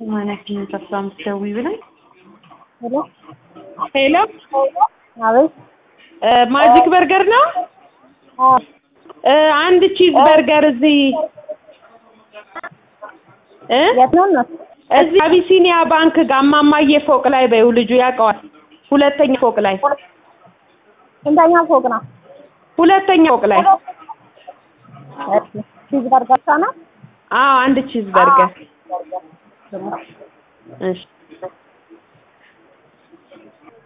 ማነው ተስፋም ደውይ ብለኝ ሄሎ ሄሎ አቤት ማጂክ በርገር ነው አንድ ቺዝ በርገር እዚህ የት ነው? እዚህ አቢሲኒያ ባንክ ጋር እማማዬ ፎቅ ላይ በይው ልጁ ያውቀዋል ሁለተኛ ፎቅ ላይ ስንተኛ ፎቅ ነው? ሁለተኛ ፎቅ ላይ ቺዝ በርገር ነው? አዎ አንድ ቺዝ በርገር እሺ